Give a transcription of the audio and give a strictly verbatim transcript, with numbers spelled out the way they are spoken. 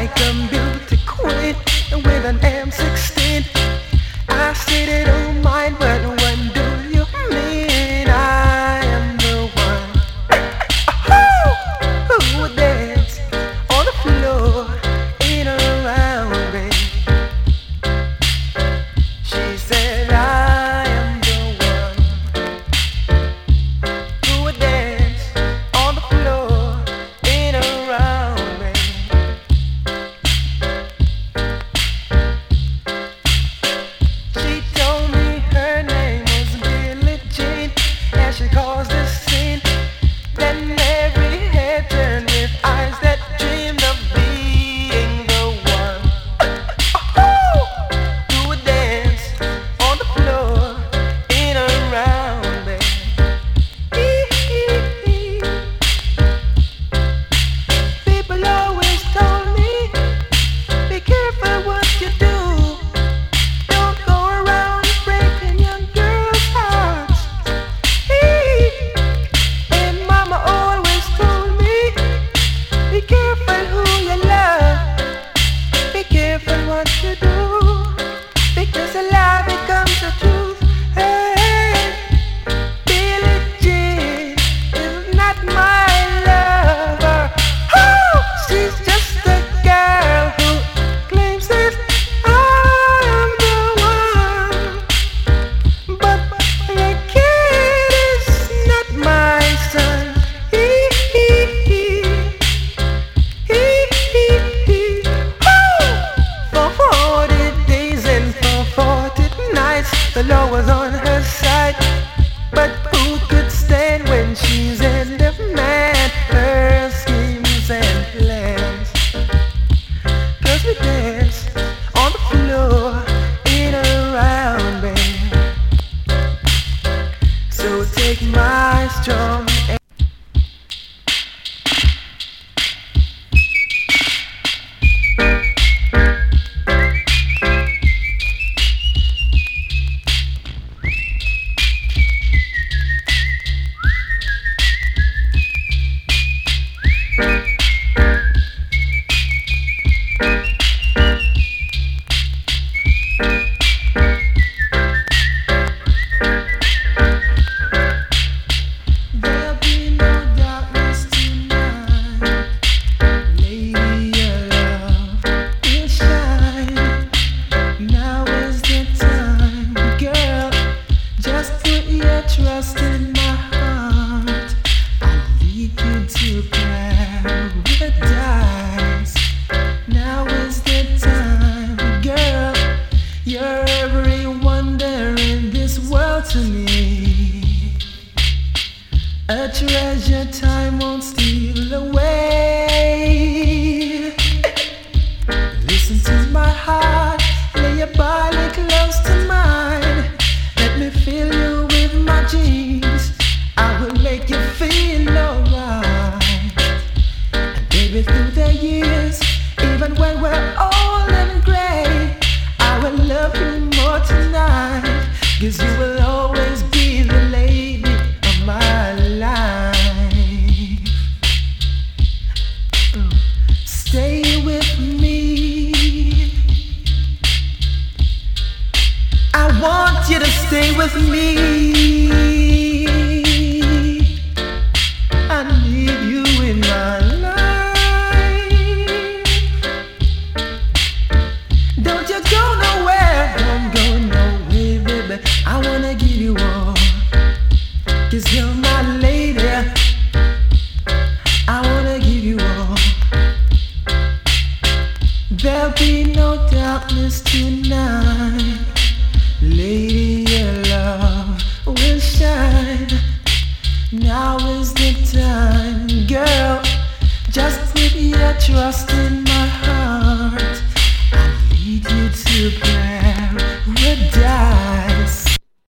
like a beauty queen with an M sixteen. I said it don't mind, but when do you mean I am the one who would dance on the floor in a round ring? She said I am the one who would dance on the floor in a round ring. She told me her name was Billie Jean, and she caused a scene. Then every head turned with eyes that dreamed of being the one who would dance on the floor in a round bed. People always told me, be careful what you do. Don't go around breaking young girls' hearts. And mama always told me, be careful who you love. Be careful what you do, because a lie becomes the truth. Hey, Billie Jean is not my lover. Oh, she's just a girl who claims that I am the one. But the kid is not my son. Hee hee hee. Hee hee hee. Oh, for forty days and for forty nights, the law was on her side. But who could stand when she's in the man her schemes and plans? 'Cause we dance on the floor in a round bed. So take my strong There'll be no darkness tonight. Lady, your love will shine. Now is the time, girl. Just put your trust in my heart. I'll lead you to paradise. Now is the time, girl. You're every wonder in this world to me. A treasure time won't steal away. Listen to my heart, lay your body close to mine. Let me fill you with my dreams. I will make you feel alright. And baby, through the years, even when we're old and gray, I will love you more tonight. 'Cause you will always be the lady of my life. Mm. Stay with me. I want you to stay with me. I need you in my life. Don't you go nowhere, don't go nowhere, baby. I wanna give you all, 'cause you're my lady. I wanna give you all. There'll be no darkness tonight. Lady, your love will shine. Now is the time, girl. Just put your trust in my